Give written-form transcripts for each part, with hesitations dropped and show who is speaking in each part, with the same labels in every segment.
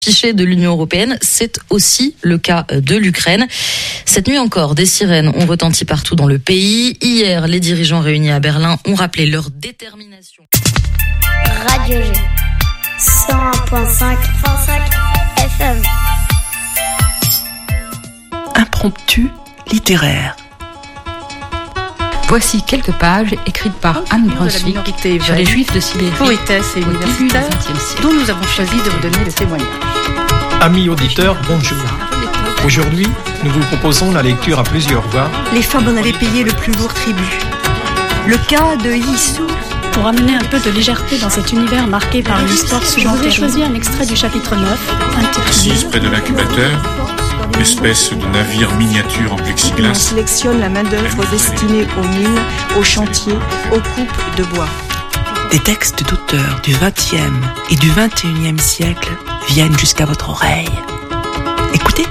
Speaker 1: Fiché de l'Union européenne, c'est aussi le cas de l'Ukraine. Cette nuit encore, des sirènes ont retenti partout dans le pays. Hier, les dirigeants réunis à Berlin ont rappelé leur détermination.
Speaker 2: Radio G 101.5 FM.
Speaker 3: Impromptu littéraire.
Speaker 4: Voici quelques pages écrites par Anne Brunswick sur les Juifs de Sibérie,
Speaker 5: poétesse et universitaire, dont nous avons choisi de vous donner le témoignage.
Speaker 6: Amis auditeurs, bonjour. Aujourd'hui, nous vous proposons la lecture à plusieurs voix.
Speaker 7: Les femmes en avaient payé le plus lourd tribut. Le cas de Yissou.
Speaker 8: Pour amener un peu de légèreté dans cet univers marqué par une histoire souvent terrible, je vous ai choisi un extrait du chapitre 9, intitulé
Speaker 9: Assise près de l'incubateur, espèce de navire miniature en plexiglas.
Speaker 7: On sélectionne la main-d'œuvre destinée aux mines, aux chantiers, aux coupes de bois.
Speaker 3: Des textes d'auteurs du XXe et du XXIe siècle viennent jusqu'à votre oreille. Écoutez.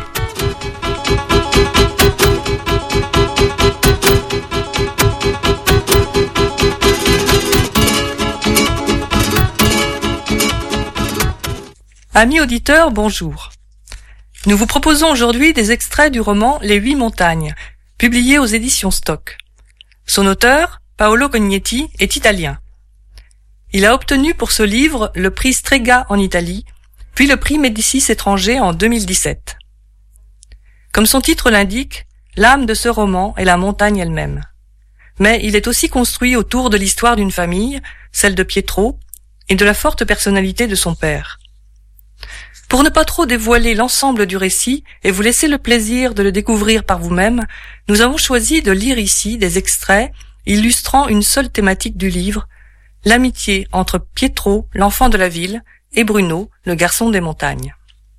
Speaker 10: Amis auditeurs, bonjour. Nous vous proposons aujourd'hui des extraits du roman Les 8 montagnes, publié aux éditions Stock. Son auteur, Paolo Cognetti, est italien. Il a obtenu pour ce livre le prix Strega en Italie, puis le prix Médicis étranger en 2017. Comme son titre l'indique, l'âme de ce roman est la montagne elle-même. Mais il est aussi construit autour de l'histoire d'une famille, celle de Pietro, et de la forte personnalité de son père. Pour ne pas trop dévoiler l'ensemble du récit et vous laisser le plaisir de le découvrir par vous-même, nous avons choisi de lire ici des extraits illustrant une seule thématique du livre, l'amitié entre Pietro, l'enfant de la ville, et Bruno, le garçon des montagnes.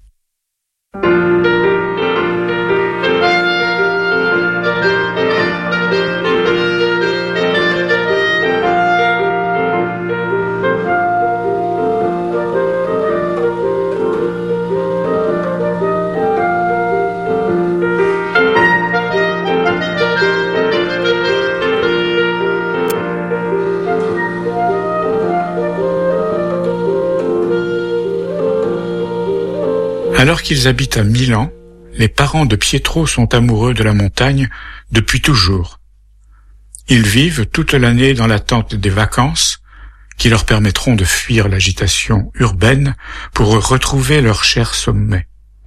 Speaker 9: Alors qu'ils habitent à Milan, les parents de Pietro sont amoureux de la montagne depuis toujours. Ils vivent toute l'année dans l'attente des vacances qui leur permettront de fuir l'agitation urbaine pour retrouver leur cher sommet.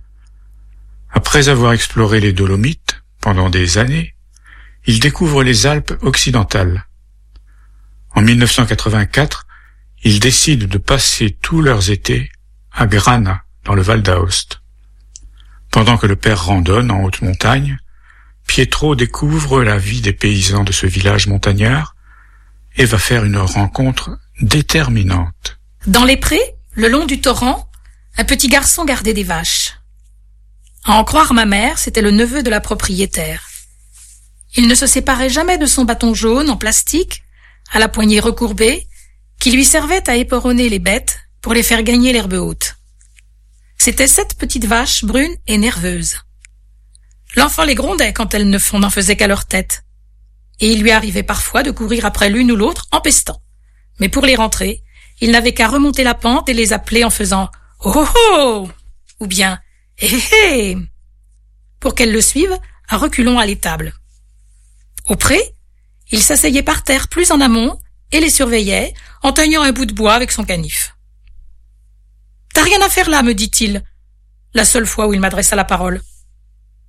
Speaker 9: Après avoir exploré les Dolomites pendant des années, ils découvrent les Alpes occidentales. En 1984, ils décident de passer tous leurs étés à Grana, dans le Val d'Aoste. Pendant que le père randonne en haute montagne, Pietro découvre la vie des paysans de ce village montagnard et va faire une rencontre déterminante.
Speaker 8: Dans les prés, le long du torrent, un petit garçon gardait des vaches. À en croire ma mère, c'était le neveu de la propriétaire. Il ne se séparait jamais de son bâton jaune en plastique, à la poignée recourbée, qui lui servait à éperonner les bêtes pour les faire gagner l'herbe haute. C'étaient 7 petites vaches brunes et nerveuses. L'enfant les grondait quand elles n'en faisaient qu'à leur tête. Et il lui arrivait parfois de courir après l'une ou l'autre en pestant. Mais pour les rentrer, il n'avait qu'à remonter la pente et les appeler en faisant « Oh oh oh !» ou bien « Hé hé hé !» pour qu'elles le suivent à reculons à l'étable. Au pré, il s'asseyait par terre plus en amont et les surveillait en teignant un bout de bois avec son canif. « T'as rien à faire là, me dit-il, la seule fois où il m'adressa la parole. »« Pourquoi ?»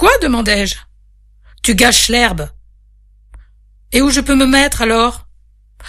Speaker 8: demandai-je. « Tu gâches l'herbe. »« Et où je peux me mettre alors ?»« Là-bas !»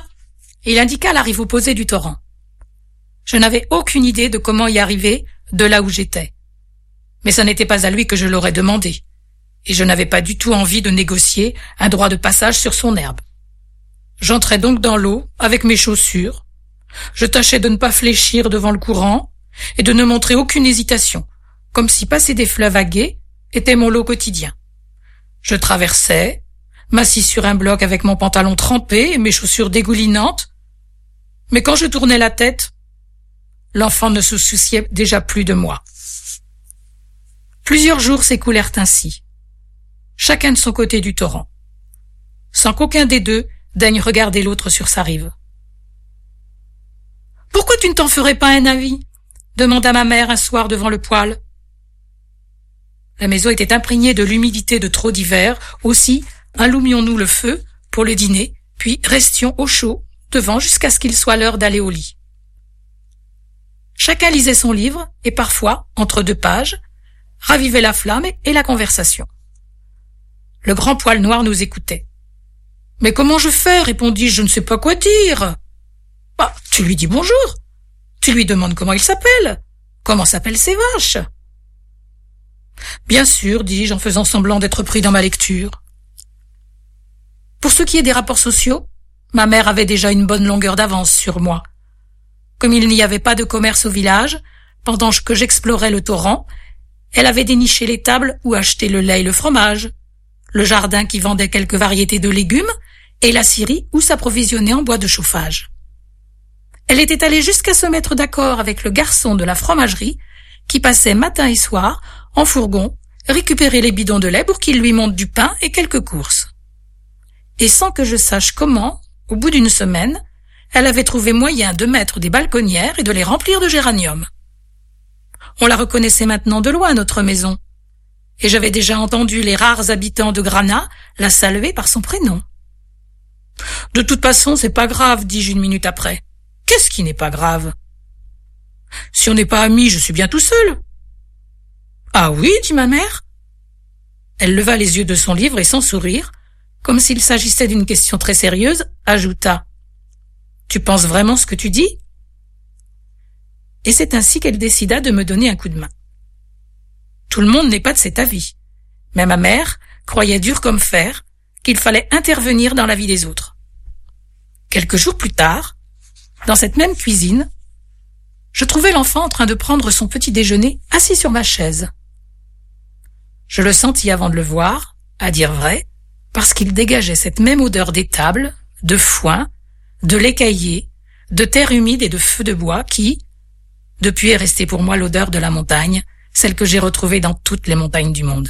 Speaker 8: Et il indiqua la rive opposée du torrent. Je n'avais aucune idée de comment y arriver de là où j'étais. Mais ce n'était pas à lui que je l'aurais demandé, et je n'avais pas du tout envie de négocier un droit de passage sur son herbe. J'entrai donc dans l'eau avec mes chaussures. Je tâchais de ne pas fléchir devant le courant et de ne montrer aucune hésitation, comme si passer des fleuves à gué était mon lot quotidien. Je traversais, m'assis sur un bloc avec mon pantalon trempé et mes chaussures dégoulinantes, mais quand je tournais la tête, l'enfant ne se souciait déjà plus de moi. Plusieurs jours s'écoulèrent ainsi, chacun de son côté du torrent, sans qu'aucun des deux daigne regarder l'autre sur sa rive. « Pourquoi tu ne t'en ferais pas un avis ?» demanda ma mère un soir devant le poêle. La maison était imprégnée de l'humidité de trop d'hiver, aussi allumions-nous le feu pour le dîner, puis restions au chaud devant jusqu'à ce qu'il soit l'heure d'aller au lit. Chacun lisait son livre et parfois, entre 2 pages, ravivait la flamme et la conversation. Le grand poêle noir nous écoutait. « Mais comment je fais ?» répondis-je, « je ne sais pas quoi dire. »« Bah, tu lui dis bonjour. Tu lui demandes comment il s'appelle. Comment s'appellent ses vaches ?»« Bien sûr, dis-je en faisant semblant d'être pris dans ma lecture. » Pour ce qui est des rapports sociaux, ma mère avait déjà une bonne longueur d'avance sur moi. Comme il n'y avait pas de commerce au village, pendant que j'explorais le torrent, elle avait déniché les tables où acheter le lait et le fromage, le jardin qui vendait quelques variétés de légumes et la scierie où s'approvisionner en bois de chauffage. Elle était allée jusqu'à se mettre d'accord avec le garçon de la fromagerie qui passait matin et soir en fourgon récupérer les bidons de lait pour qu'il lui monte du pain et quelques courses. Et sans que je sache comment, au bout d'une semaine, elle avait trouvé moyen de mettre des balconnières et de les remplir de géraniums. On la reconnaissait maintenant de loin, notre maison, et j'avais déjà entendu les rares habitants de Granat la saluer par son prénom. « De toute façon, c'est pas grave, dis-je une minute après. Qu'est-ce qui n'est pas grave ? Si on n'est pas amis, je suis bien tout seul. »« Ah oui, dit ma mère. » Elle leva les yeux de son livre et sans sourire, comme s'il s'agissait d'une question très sérieuse, ajouta « Tu penses vraiment ce que tu dis ?» Et c'est ainsi qu'elle décida de me donner un coup de main. Tout le monde n'est pas de cet avis, mais ma mère croyait dur comme fer qu'il fallait intervenir dans la vie des autres. Quelques jours plus tard, dans cette même cuisine, je trouvais l'enfant en train de prendre son petit déjeuner assis sur ma chaise. Je le sentis avant de le voir, à dire vrai, parce qu'il dégageait cette même odeur d'étable, de foin, de lait caillé, de terre humide et de feu de bois qui, depuis, est restée pour moi l'odeur de la montagne, celle que j'ai retrouvée dans toutes les montagnes du monde.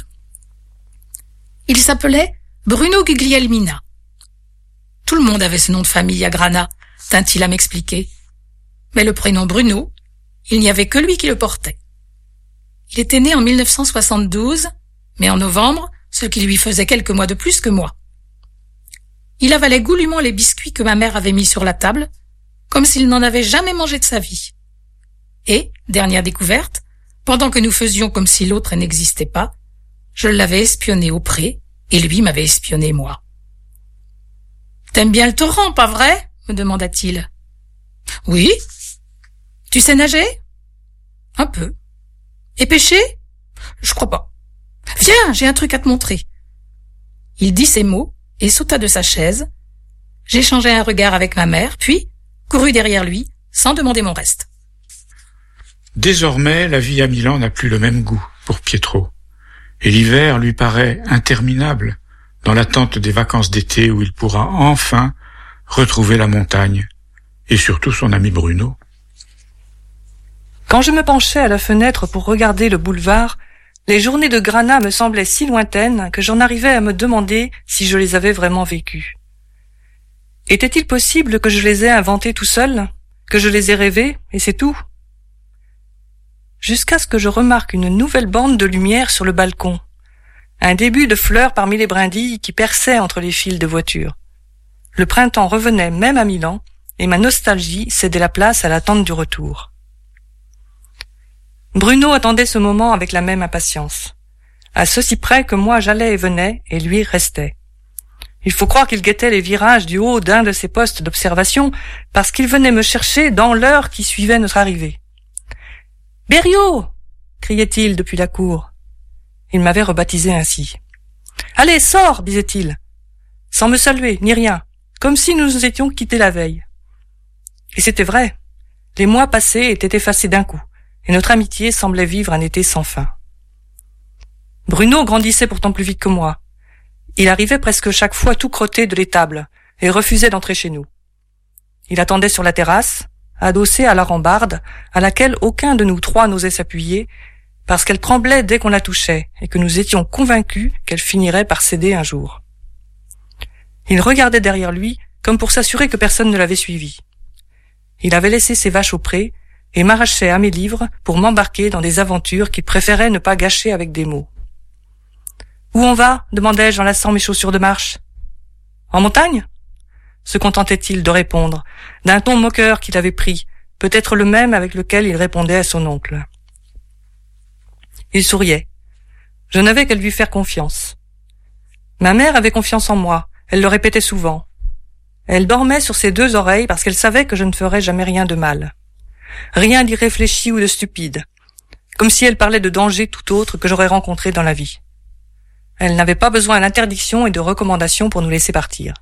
Speaker 8: Il s'appelait Bruno Guglielmina. Tout le monde avait ce nom de famille à Granat, tint-il à m'expliquer. Mais le prénom Bruno, il n'y avait que lui qui le portait. Il était né en 1972, mais en novembre, ce qui lui faisait quelques mois de plus que moi. Il avalait goulûment les biscuits que ma mère avait mis sur la table, comme s'il n'en avait jamais mangé de sa vie. Et, dernière découverte, pendant que nous faisions comme si l'autre n'existait pas, je l'avais espionné au pré, et lui m'avait espionné moi. « T'aimes bien le torrent, pas vrai ?» me demanda-t-il. « Oui. »« Tu sais nager ?»« Un peu. »« Et pêcher ?»« Je crois pas. »« Viens, j'ai un truc à te montrer. » Il dit ces mots et sauta de sa chaise. J'échangeai un regard avec ma mère, puis courus derrière lui, sans demander mon reste.
Speaker 9: Désormais, la vie à Milan n'a plus le même goût pour Pietro, et l'hiver lui paraît interminable dans l'attente des vacances d'été où il pourra enfin retrouver la montagne, et surtout son ami Bruno.
Speaker 10: Quand je me penchais à la fenêtre pour regarder le boulevard, les journées de Granat me semblaient si lointaines que j'en arrivais à me demander si je les avais vraiment vécues. Était-il possible que je les ai inventées tout seul, que je les ai rêvées, et c'est tout ? Jusqu'à ce que je remarque une nouvelle bande de lumière sur le balcon, un début de fleurs parmi les brindilles qui perçaient entre les fils de voitures. Le printemps revenait même à Milan, et ma nostalgie cédait la place à l'attente du retour. Bruno attendait ce moment avec la même impatience, à ceci près que moi j'allais et venais, et lui restait. Il faut croire qu'il guettait les virages du haut d'un de ses postes d'observation, parce qu'il venait me chercher dans l'heure qui suivait notre arrivée. « Berriot !» criait-il depuis la cour. Il m'avait rebaptisé ainsi. « Allez, sors !» disait-il, sans me saluer, ni rien, comme si nous nous étions quittés la veille. Et c'était vrai. Les mois passés étaient effacés d'un coup, et notre amitié semblait vivre un été sans fin. Bruno grandissait pourtant plus vite que moi. Il arrivait presque chaque fois tout crotté de l'étable, et refusait d'entrer chez nous. Il attendait sur la terrasse, adossé à la rambarde, à laquelle aucun de nous trois n'osait s'appuyer, parce qu'elle tremblait dès qu'on la touchait, et que nous étions convaincus qu'elle finirait par céder un jour. Il regardait derrière lui, comme pour s'assurer que personne ne l'avait suivi. Il avait laissé ses vaches au pré, et m'arrachait à mes livres pour m'embarquer dans des aventures qu'il préférait ne pas gâcher avec des mots. « Où on va ?» demandai-je en lassant mes chaussures de marche. « En montagne ?» se contentait-il de répondre, d'un ton moqueur qu'il avait pris, peut-être le même avec lequel il répondait à son oncle. Il souriait. Je n'avais qu'à lui faire confiance. Ma mère avait confiance en moi, elle le répétait souvent. Elle dormait sur ses deux oreilles parce qu'elle savait que je ne ferais jamais rien de mal. Rien d'irréfléchi ou de stupide, comme si elle parlait de dangers tout autres que j'aurais rencontrés dans la vie. Elle n'avait pas besoin d'interdictions et de recommandations pour nous laisser partir.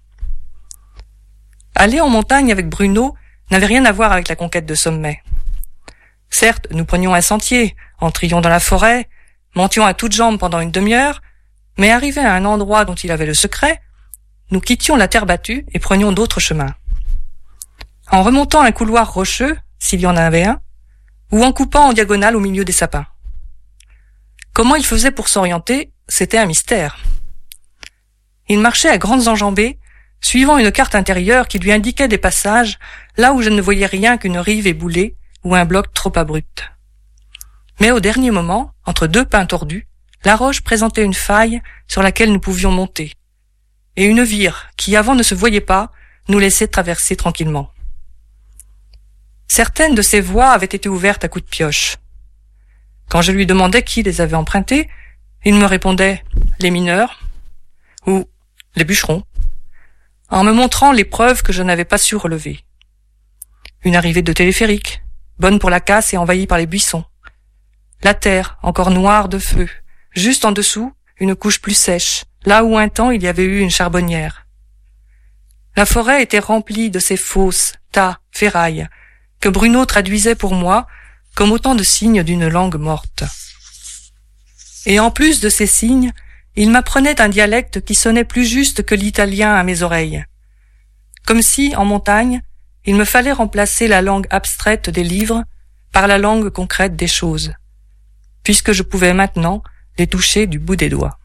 Speaker 10: Aller en montagne avec Bruno n'avait rien à voir avec la conquête de sommets. Certes, nous prenions un sentier, entrions dans la forêt, montions à toutes jambes pendant une demi-heure, mais arrivés à un endroit dont il avait le secret, nous quittions la terre battue et prenions d'autres chemins. En remontant un couloir rocheux, s'il y en avait un, ou en coupant en diagonale au milieu des sapins. Comment il faisait pour s'orienter, c'était un mystère. Il marchait à grandes enjambées, suivant une carte intérieure qui lui indiquait des passages là où je ne voyais rien qu'une rive éboulée ou un bloc trop abrupt. Mais au dernier moment, entre deux pins tordus, la roche présentait une faille sur laquelle nous pouvions monter, et une vire qui, avant ne se voyait pas, nous laissait traverser tranquillement. Certaines de ces voies avaient été ouvertes à coups de pioche. Quand je lui demandais qui les avait empruntées, il me répondait « les mineurs » ou « les bûcherons », en me montrant les preuves que je n'avais pas su relever. Une arrivée de téléphérique, bonne pour la casse et envahie par les buissons. La terre, encore noire de feu, juste en dessous, une couche plus sèche, là où un temps il y avait eu une charbonnière. La forêt était remplie de ces fosses, tas, ferrailles, que Bruno traduisait pour moi comme autant de signes d'une langue morte. Et en plus de ces signes, il m'apprenait un dialecte qui sonnait plus juste que l'italien à mes oreilles. Comme si, en montagne, il me fallait remplacer la langue abstraite des livres par la langue concrète des choses, puisque je pouvais maintenant les toucher du bout des doigts.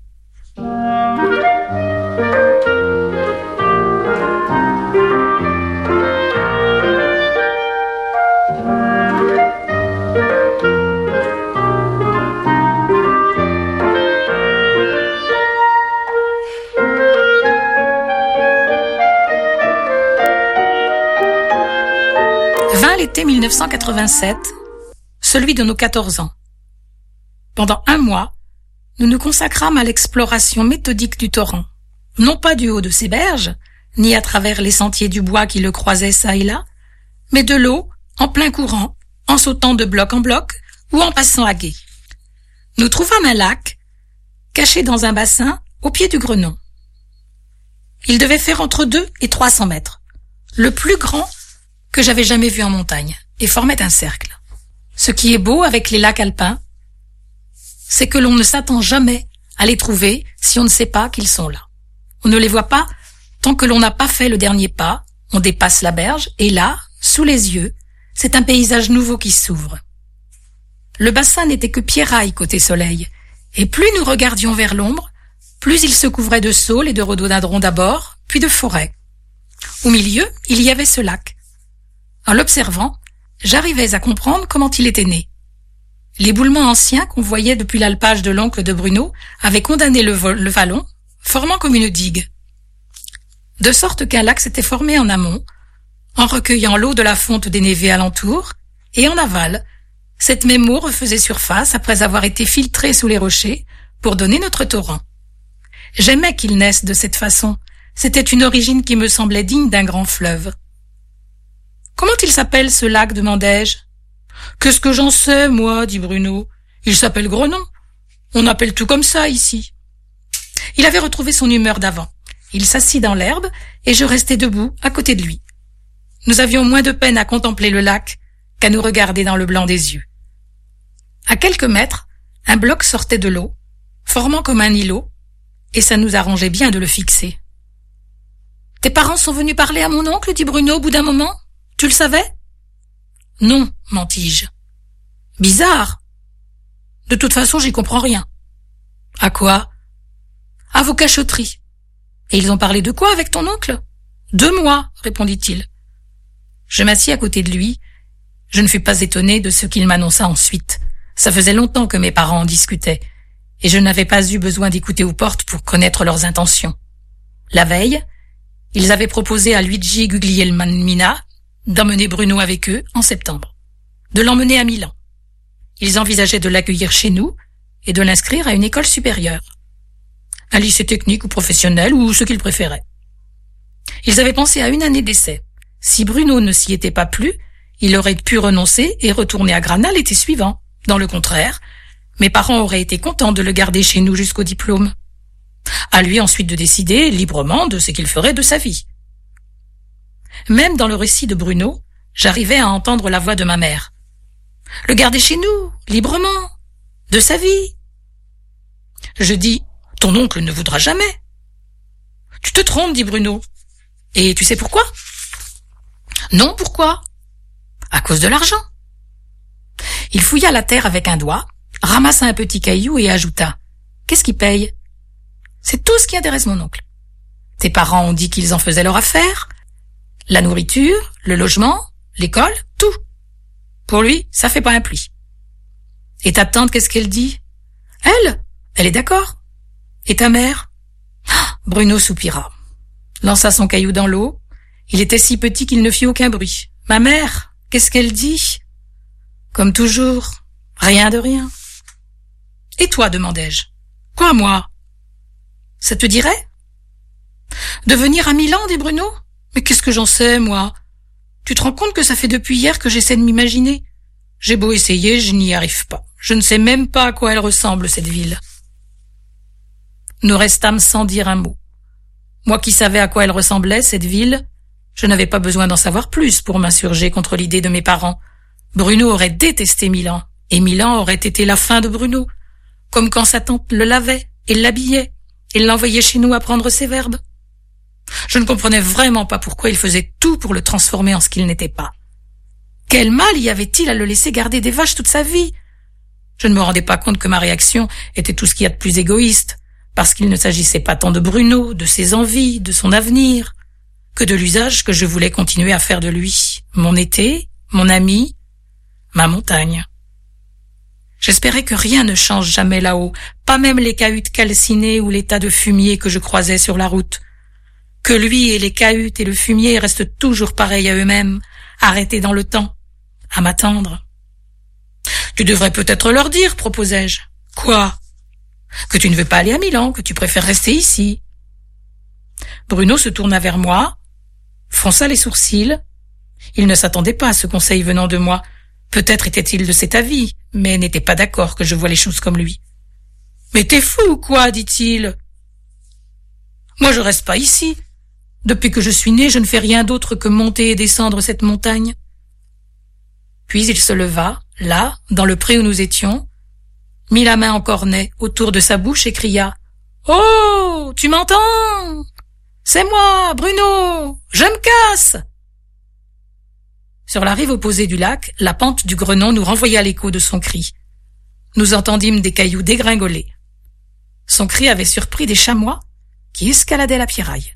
Speaker 8: Vint l'été 1987, celui de nos 14 ans. Pendant un mois, nous nous consacrâmes à l'exploration méthodique du torrent, non pas du haut de ses berges, ni à travers les sentiers du bois qui le croisaient çà et là, mais de l'eau, en plein courant, en sautant de bloc en bloc ou en passant à gué. Nous trouvâmes un lac, caché dans un bassin au pied du Grenon. Il devait faire entre 200 et 300 mètres, le plus grand que j'avais jamais vu en montagne, et formait un cercle. Ce qui est beau avec les lacs alpins, c'est que l'on ne s'attend jamais à les trouver si on ne sait pas qu'ils sont là. On ne les voit pas tant que l'on n'a pas fait le dernier pas, on dépasse la berge, et là, sous les yeux, c'est un paysage nouveau qui s'ouvre. Le bassin n'était que pierraille côté soleil, et plus nous regardions vers l'ombre, plus il se couvrait de saules et de rhododendrons d'abord, puis de forêts. Au milieu, il y avait ce lac. En l'observant, j'arrivais à comprendre comment il était né. L'éboulement ancien qu'on voyait depuis l'alpage de l'oncle de Bruno avait condamné le vallon, formant comme une digue. De sorte qu'un lac s'était formé en amont, en recueillant l'eau de la fonte des névés alentour, et en aval, cette même eau refaisait surface après avoir été filtrée sous les rochers pour donner notre torrent. J'aimais qu'il naisse de cette façon, c'était une origine qui me semblait digne d'un grand fleuve. « Comment il s'appelle ce lac ?» demandai-je. « Qu'est-ce que j'en sais, moi ?» dit Bruno. « Il s'appelle Grenon. On appelle tout comme ça, ici. » Il avait retrouvé son humeur d'avant. Il s'assit dans l'herbe, et je restai debout, à côté de lui. Nous avions moins de peine à contempler le lac qu'à nous regarder dans le blanc des yeux. À quelques mètres, un bloc sortait de l'eau, formant comme un îlot, et ça nous arrangeait bien de le fixer. « Tes parents sont venus parler à mon oncle ?» dit Bruno au bout d'un moment. « Tu le savais ?»« Non, mentis-je. »« Bizarre. De toute façon, j'y comprends rien. »« À quoi ?»« À vos cachotteries. »« Et ils ont parlé de quoi avec ton oncle ?»« De moi, répondit-il. Je m'assis à côté de lui. Je ne fus pas étonnée de ce qu'il m'annonça ensuite. Ça faisait longtemps que mes parents en discutaient, et je n'avais pas eu besoin d'écouter aux portes pour connaître leurs intentions. La veille, ils avaient proposé à Luigi Guglielmina d'emmener Bruno avec eux en septembre, de l'emmener à Milan. Ils envisageaient de l'accueillir chez nous et de l'inscrire à une école supérieure, un lycée technique ou professionnel ou ce qu'ils préféraient. Ils avaient pensé à une année d'essai. Si Bruno ne s'y était pas plu, il aurait pu renoncer et retourner à Grana l'été suivant. Dans le contraire, mes parents auraient été contents de le garder chez nous jusqu'au diplôme. À lui ensuite de décider librement de ce qu'il ferait de sa vie. Même dans le récit de Bruno, j'arrivais à entendre la voix de ma mère. Le garder chez nous, librement, de sa vie. Je dis, ton oncle ne voudra jamais. Tu te trompes, dit Bruno. Et tu sais pourquoi? Non, pourquoi? À cause de l'argent. Il fouilla la terre avec un doigt, ramassa un petit caillou et ajouta. Qu'est-ce qui paye? C'est tout ce qui intéresse mon oncle. Tes parents ont dit qu'ils en faisaient leur affaire. La nourriture, le logement, l'école, tout. Pour lui, ça fait pas un pli. Et ta tante, qu'est-ce qu'elle dit? Elle est d'accord. Et ta mère? Bruno soupira, lança son caillou dans l'eau. Il était si petit qu'il ne fit aucun bruit. Ma mère, qu'est-ce qu'elle dit? Comme toujours, rien de rien. Et toi, demandai-je. Quoi, moi? Ça te dirait? De venir à Milan, dit Bruno? Mais qu'est-ce que j'en sais, moi? Tu te rends compte que ça fait depuis hier que j'essaie de m'imaginer? J'ai beau essayer, je n'y arrive pas. Je ne sais même pas à quoi elle ressemble, cette ville. Nous restâmes sans dire un mot. Moi qui savais à quoi elle ressemblait, cette ville, je n'avais pas besoin d'en savoir plus pour m'insurger contre l'idée de mes parents. Bruno aurait détesté Milan, et Milan aurait été la fin de Bruno, comme quand sa tante le lavait et l'habillait, et l'envoyait chez nous apprendre ses verbes. Je ne comprenais vraiment pas pourquoi il faisait tout pour le transformer en ce qu'il n'était pas. Quel mal y avait-il à le laisser garder des vaches toute sa vie? Je ne me rendais pas compte que ma réaction était tout ce qu'il y a de plus égoïste, parce qu'il ne s'agissait pas tant de Bruno, de ses envies, de son avenir, que de l'usage que je voulais continuer à faire de lui, mon été, mon ami, ma montagne. J'espérais que rien ne change jamais là-haut, pas même les cahutes calcinées ou les tas de fumier que je croisais sur la route. Que lui et les cahutes et le fumier restent toujours pareils à eux-mêmes, arrêtés dans le temps, à m'attendre. Tu devrais peut-être leur dire, proposai-je. Quoi? Que tu ne veux pas aller à Milan, que tu préfères rester ici. Bruno se tourna vers moi, fronça les sourcils. Il ne s'attendait pas à ce conseil venant de moi. Peut-être était-il de cet avis, mais n'était pas d'accord que je voie les choses comme lui. « Mais t'es fou ou quoi ?» dit-il. « Moi je reste pas ici. Depuis que je suis né, je ne fais rien d'autre que monter et descendre cette montagne. » Puis il se leva, là, dans le pré où nous étions, mit la main en cornet autour de sa bouche et cria « Oh, tu m'entends? C'est moi, Bruno, je me casse !» Sur la rive opposée du lac, la pente du Grenon nous renvoya l'écho de son cri. Nous entendîmes des cailloux dégringoler. Son cri avait surpris des chamois qui escaladaient la pierraille.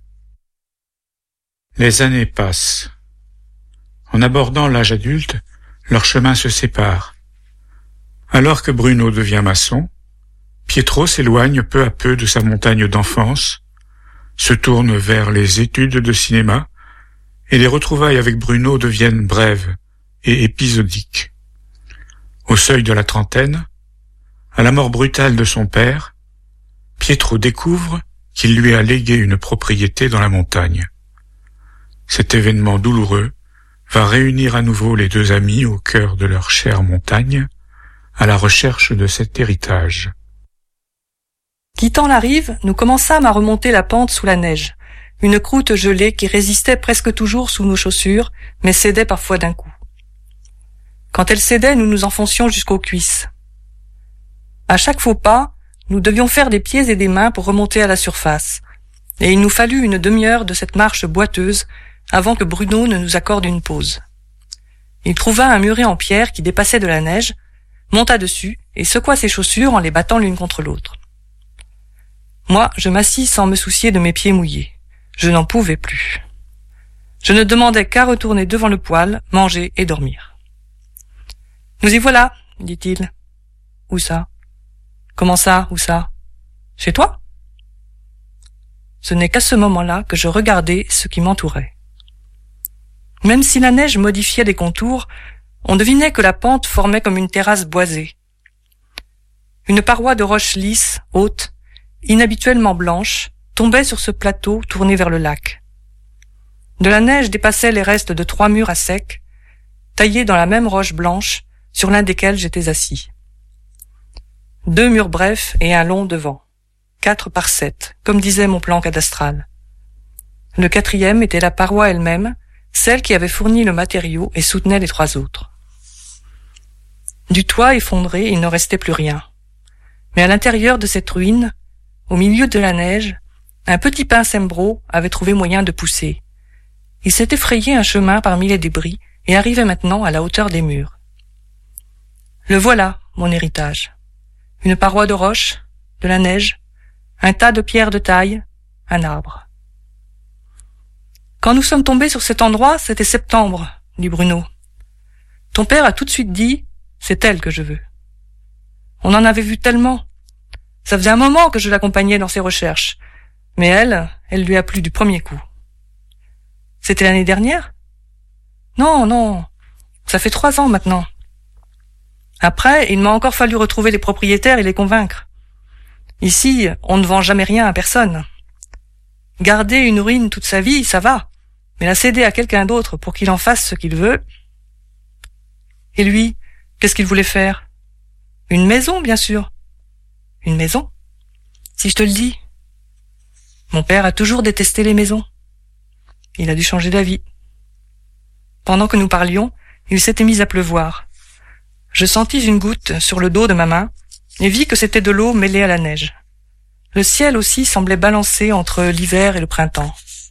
Speaker 9: Les années passent. En abordant l'âge adulte, leurs chemins se séparent. Alors que Bruno devient maçon, Pietro s'éloigne peu à peu de sa montagne d'enfance, se tourne vers les études de cinéma, et les retrouvailles avec Bruno deviennent brèves et épisodiques. Au seuil de la trentaine, à la mort brutale de son père, Pietro découvre qu'il lui a légué une propriété dans la montagne. Cet événement douloureux va réunir à nouveau les deux amis au cœur de leur chère montagne, à la recherche de cet héritage.
Speaker 10: Quittant la rive, nous commençâmes à remonter la pente sous la neige, une croûte gelée qui résistait presque toujours sous nos chaussures, mais cédait parfois d'un coup. Quand elle cédait, nous nous enfoncions jusqu'aux cuisses. À chaque faux pas, nous devions faire des pieds et des mains pour remonter à la surface, et il nous fallut une demi-heure de cette marche boiteuse avant que Bruno ne nous accorde une pause. Il trouva un muret en pierre qui dépassait de la neige, monta dessus et secoua ses chaussures en les battant l'une contre l'autre. Moi, je m'assis sans me soucier de mes pieds mouillés. Je n'en pouvais plus. Je ne demandais qu'à retourner devant le poêle, manger et dormir. Nous y voilà, dit-il. Où ça? Comment ça, où ça? Chez toi? Ce n'est qu'à ce moment-là que je regardais ce qui m'entourait. Même si la neige modifiait les contours, on devinait que la pente formait comme une terrasse boisée. Une paroi de roches lisses, haute, inhabituellement blanche, tombait sur ce plateau tourné vers le lac. De la neige dépassaient les restes de 3 murs à sec, taillés dans la même roche blanche, sur l'un desquels j'étais assis. 2 murs brefs et un long devant, 4 par 7, comme disait mon plan cadastral. Le 4e était la paroi elle-même, celle qui avait fourni le matériau et soutenait les 3 autres. Du toit effondré, il ne restait plus rien. Mais à l'intérieur de cette ruine, au milieu de la neige, un petit pin sembro avait trouvé moyen de pousser. Il s'était frayé un chemin parmi les débris et arrivait maintenant à la hauteur des murs. Le voilà, mon héritage. Une paroi de roche, de la neige, un tas de pierres de taille, un arbre. Quand nous sommes tombés sur cet endroit, c'était septembre, dit Bruno. Ton père a tout de suite dit, c'est elle que je veux. On en avait vu tellement. Ça faisait un moment que je l'accompagnais dans ses recherches. Mais elle lui a plu du premier coup. C'était l'année dernière? Non, ça fait 3 ans maintenant. Après, il m'a encore fallu retrouver les propriétaires et les convaincre. Ici, on ne vend jamais rien à personne. Garder une ruine toute sa vie, ça va. Mais la céder à quelqu'un d'autre pour qu'il en fasse ce qu'il veut... Et lui, qu'est-ce qu'il voulait faire? Une maison, bien sûr. Une maison? Si je te le dis. Mon père a toujours détesté les maisons. Il a dû changer d'avis. Pendant que nous parlions, il s'était mis à pleuvoir. Je sentis une goutte sur le dos de ma main et vis que c'était de l'eau mêlée à la neige. Le ciel aussi semblait balancer entre l'hiver et le printemps.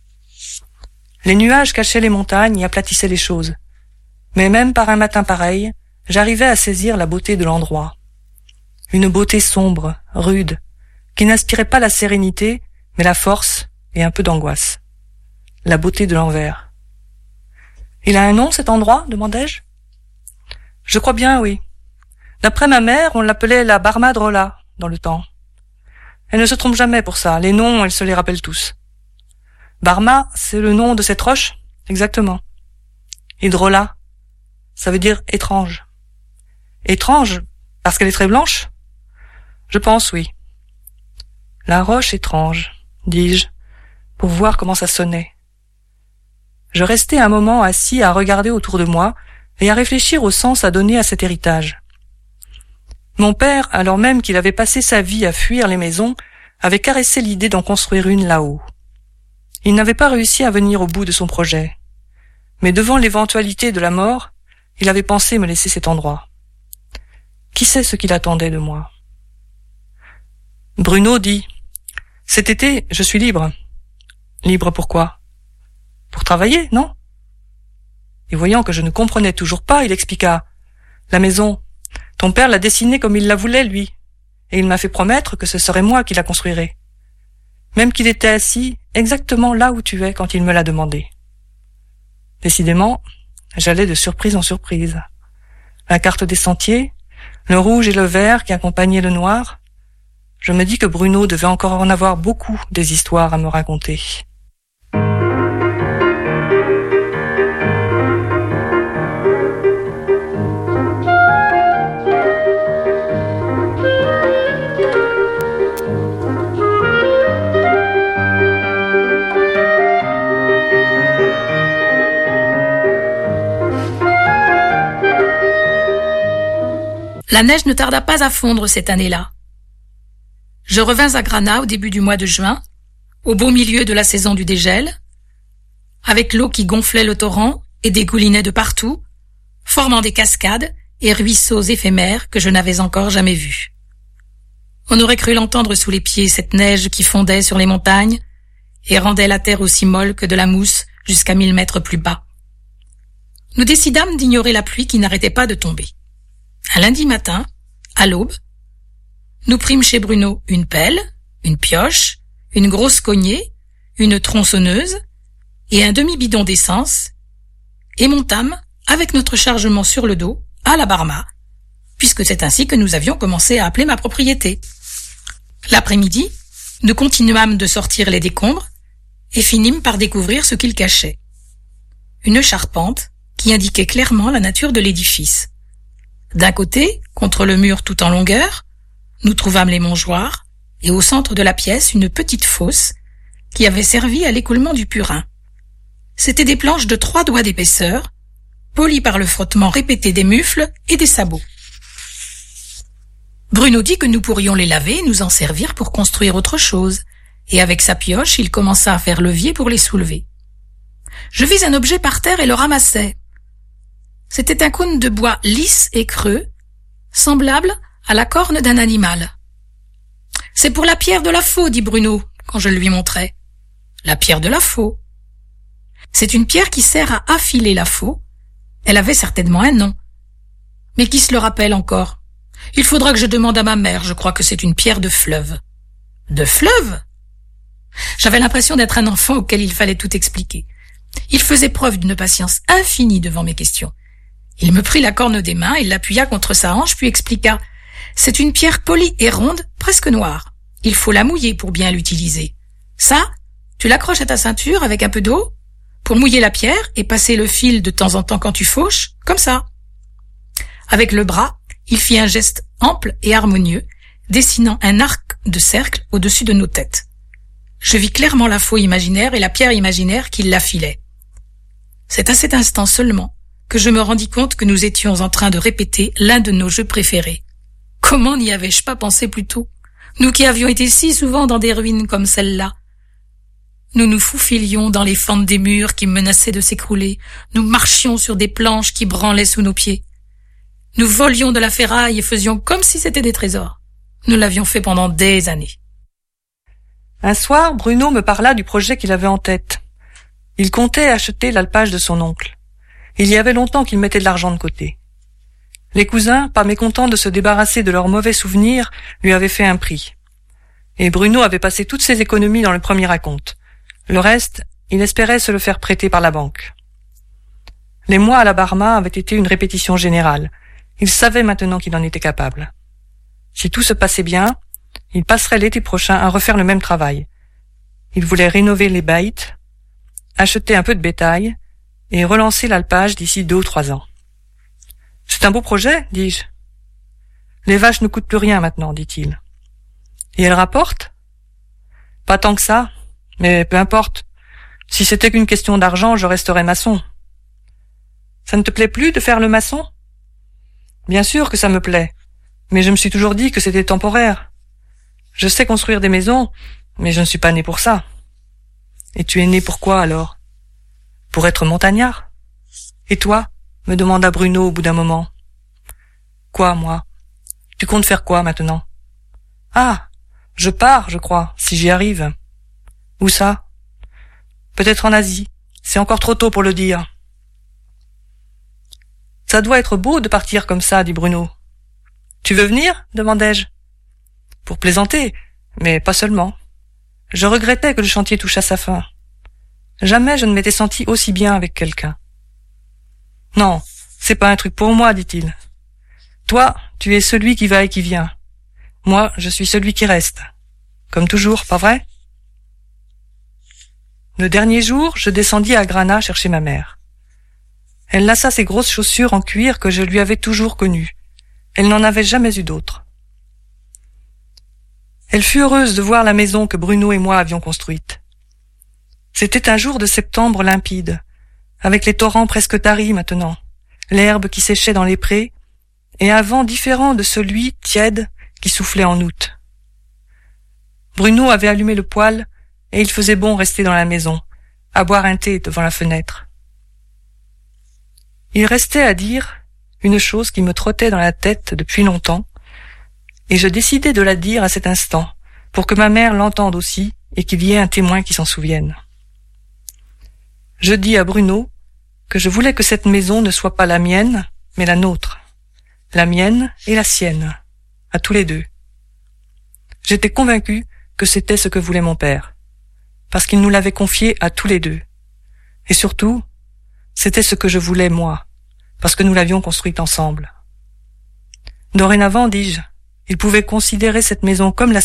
Speaker 10: Les nuages cachaient les montagnes et aplatissaient les choses. Mais même par un matin pareil, j'arrivais à saisir la beauté de l'endroit. Une beauté sombre, rude, qui n'inspirait pas la sérénité, mais la force et un peu d'angoisse. La beauté de l'envers. Il a un nom, cet endroit, demandai-je. Je crois bien, oui. D'après ma mère, on l'appelait la Barma Drola, dans le temps. Elle ne se trompe jamais pour ça, les noms, elle se les rappelle tous. Barma, c'est le nom de cette roche, exactement. Et Drola, ça veut dire étrange. Étrange, parce qu'elle est très blanche? Je pense, oui. La roche étrange, dis-je, pour voir comment ça sonnait. Je restai un moment assis à regarder autour de moi et à réfléchir au sens à donner à cet héritage. Mon père, alors même qu'il avait passé sa vie à fuir les maisons, avait caressé l'idée d'en construire une là-haut. Il n'avait pas réussi à venir au bout de son projet. Mais devant l'éventualité de la mort, il avait pensé me laisser cet endroit. Qui sait ce qu'il attendait de moi? Bruno dit « Cet été, je suis libre. » Libre pourquoi? Pour travailler, non? Et voyant que je ne comprenais toujours pas, il expliqua « La maison, ton père l'a dessinée comme il la voulait, lui, et il m'a fait promettre que ce serait moi qui la construirais. Même qu'il était assis exactement là où tu es quand il me l'a demandé. » Décidément, j'allais de surprise en surprise. La carte des sentiers, le rouge et le vert qui accompagnaient le noir. Je me dis que Bruno devait encore en avoir beaucoup des histoires à me raconter.
Speaker 8: La neige ne tarda pas à fondre cette année-là. Je revins à Grana au début du mois de juin, au beau milieu de la saison du dégel, avec l'eau qui gonflait le torrent et dégoulinait de partout, formant des cascades et ruisseaux éphémères que je n'avais encore jamais vus. On aurait cru l'entendre sous les pieds, cette neige qui fondait sur les montagnes et rendait la terre aussi molle que de la mousse jusqu'à 1000 mètres plus bas. Nous décidâmes d'ignorer la pluie qui n'arrêtait pas de tomber. Un lundi matin, à l'aube, nous prîmes chez Bruno une pelle, une pioche, une grosse cognée, une tronçonneuse et un demi-bidon d'essence, et montâmes, avec notre chargement sur le dos, à la Barma, puisque c'est ainsi que nous avions commencé à appeler ma propriété. L'après-midi, nous continuâmes de sortir les décombres et finîmes par découvrir ce qu'ils cachaient. Une charpente qui indiquait clairement la nature de l'édifice. D'un côté, contre le mur tout en longueur, nous trouvâmes les mangeoires et au centre de la pièce une petite fosse qui avait servi à l'écoulement du purin. C'étaient des planches de 3 doigts d'épaisseur, polies par le frottement répété des mufles et des sabots. Bruno dit que nous pourrions les laver et nous en servir pour construire autre chose, et avec sa pioche, il commença à faire levier pour les soulever. Je vis un objet par terre et le ramassai. C'était un cône de bois lisse et creux, semblable à la corne d'un animal. « C'est pour la pierre de la faux, dit Bruno, quand je le lui montrai. « La pierre de la faux. C'est une pierre qui sert à affiler la faux. Elle avait certainement un nom. Mais qui se le rappelle encore? Il faudra que je demande à ma mère, je crois que c'est une pierre de fleuve. » « De fleuve ?» J'avais l'impression d'être un enfant auquel il fallait tout expliquer. Il faisait preuve d'une patience infinie devant mes questions. Il me prit la corne des mains, il l'appuya contre sa hanche, puis expliqua. C'est une pierre polie et ronde, presque noire. Il faut la mouiller pour bien l'utiliser. Ça, tu l'accroches à ta ceinture avec un peu d'eau, pour mouiller la pierre et passer le fil de temps en temps quand tu fauches, comme ça. Avec le bras, il fit un geste ample et harmonieux, dessinant un arc de cercle au-dessus de nos têtes. Je vis clairement la faux imaginaire et la pierre imaginaire qui l'affilait. C'est à cet instant seulement que je me rendis compte que nous étions en train de répéter l'un de nos jeux préférés. Comment n'y avais-je pas pensé plus tôt, nous qui avions été si souvent dans des ruines comme celle-là? Nous nous faufilions dans les fentes des murs qui menaçaient de s'écrouler, nous marchions sur des planches qui branlaient sous nos pieds. Nous volions de la ferraille et faisions comme si c'était des trésors. Nous l'avions fait pendant des années.
Speaker 10: Un soir, Bruno me parla du projet qu'il avait en tête. Il comptait acheter l'alpage de son oncle. Il y avait longtemps qu'il mettait de l'argent de côté. Les cousins, pas mécontents de se débarrasser de leurs mauvais souvenirs, lui avaient fait un prix. Et Bruno avait passé toutes ses économies dans le premier acompte. Le reste, il espérait se le faire prêter par la banque. Les mois à la Barma avaient été une répétition générale. Il savait maintenant qu'il en était capable. Si tout se passait bien, il passerait l'été prochain à refaire le même travail. Il voulait rénover les baïtes, acheter un peu de bétail et relancer l'alpage d'ici 2 ou 3 ans. « C'est un beau projet, dis-je. Les vaches ne coûtent plus rien maintenant, dit-il. Et elles rapportent ? Pas tant que ça, mais peu importe. Si c'était qu'une question d'argent, je resterais maçon. Ça ne te plaît plus de faire le maçon ? Bien sûr que ça me plaît. Mais je me suis toujours dit que c'était temporaire. Je sais construire des maisons, mais je ne suis pas né pour ça. Et tu es né pour quoi, alors? Pour être montagnard? Et toi? Me demanda Bruno au bout d'un moment. Quoi, moi? Tu comptes faire quoi, maintenant? Ah! Je pars, je crois, si j'y arrive. Où ça? Peut-être en Asie. C'est encore trop tôt pour le dire. Ça doit être beau de partir comme ça, dit Bruno. Tu veux venir? Demandai-je. Pour plaisanter, mais pas seulement. Je regrettais que le chantier touchât à sa fin. Jamais je ne m'étais senti aussi bien avec quelqu'un. Non, c'est pas un truc pour moi, dit-il. Toi, tu es celui qui va et qui vient. Moi, je suis celui qui reste. Comme toujours, pas vrai? Le dernier jour, je descendis à Grana chercher ma mère. Elle lassa ses grosses chaussures en cuir que je lui avais toujours connues. Elle n'en avait jamais eu d'autres. Elle fut heureuse de voir la maison que Bruno et moi avions construite. C'était un jour de septembre limpide, avec les torrents presque taris maintenant, l'herbe qui séchait dans les prés, et un vent différent de celui, tiède, qui soufflait en août. Bruno avait allumé le poêle, et il faisait bon rester dans la maison, à boire un thé devant la fenêtre. Il restait à dire une chose qui me trottait dans la tête depuis longtemps, et je décidai de la dire à cet instant, pour que ma mère l'entende aussi, et qu'il y ait un témoin qui s'en souvienne. Je dis à Bruno que je voulais que cette maison ne soit pas la mienne, mais la nôtre. La mienne et la sienne, à tous les deux. J'étais convaincu que c'était ce que voulait mon père, parce qu'il nous l'avait confié à tous les deux. Et surtout, c'était ce que je voulais moi, parce que nous l'avions construite ensemble. Dorénavant, dis-je, il pouvait considérer cette maison comme la